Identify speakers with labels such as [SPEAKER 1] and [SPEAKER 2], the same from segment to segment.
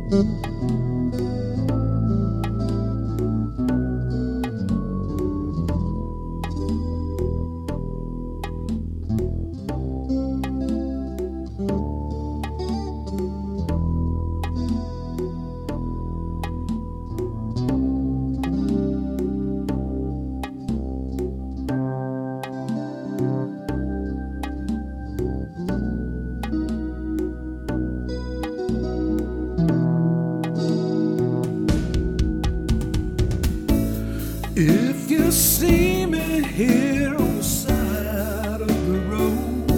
[SPEAKER 1] If you see me here on the side of the road,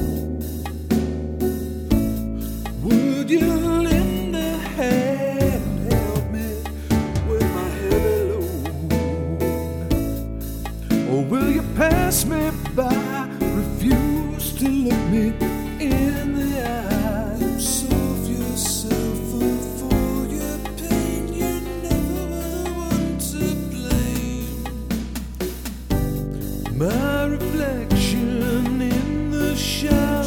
[SPEAKER 1] would you lend a hand and help me with my heavy load? Or will you pass me by, refuse to look me in the eye? Solve yourself for your pain, you're never the one to blame. My reflection in the shop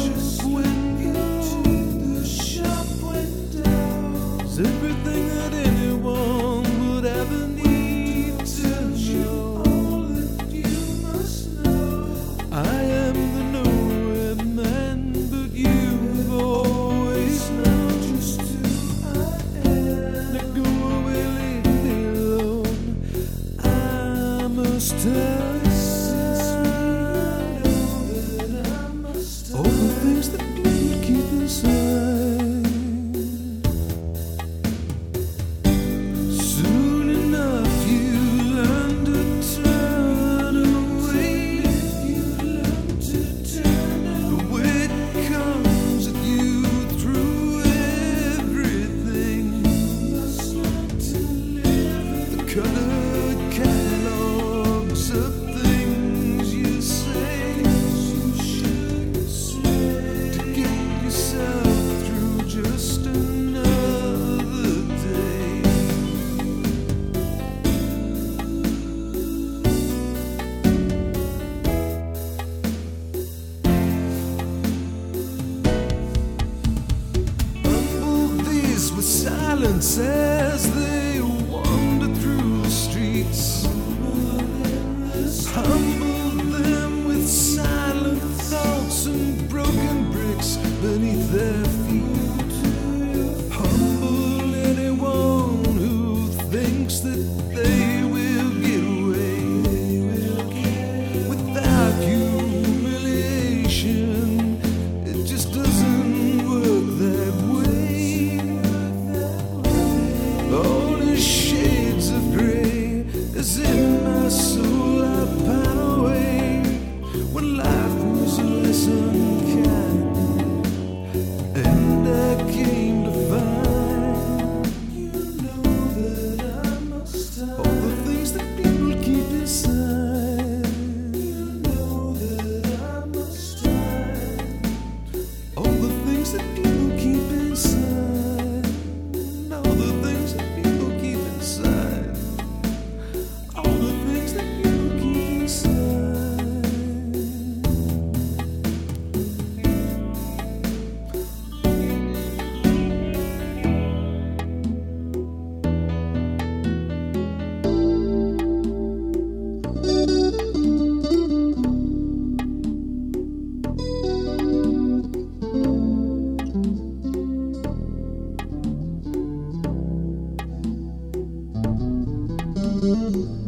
[SPEAKER 1] window is everything that anyone would ever need to know. All that you must know. I am the knowing man, but you've always known just who I am. Now go away, leave me alone. I must have all the things that people keep inside. Soon enough you learn to turn away. You learn to turn away. The weight comes at you through everything. You must learn to live. The colored catalogs of things you say. Just another day. Humble these with silence as they wander through the streets. Humble them with silent thoughts and broken bricks beneath their feet. Humble anyone who thinks that they will get away without humiliation. It just doesn't work that way. All these shades of gray is in my soul. I pine away when life was less unkind. And I came to find, you know that I must have all the things that people keep inside. You know that I must have all the things that people keep inside. All the things that people keep inside. All the things that people keep inside. Mm-hmm.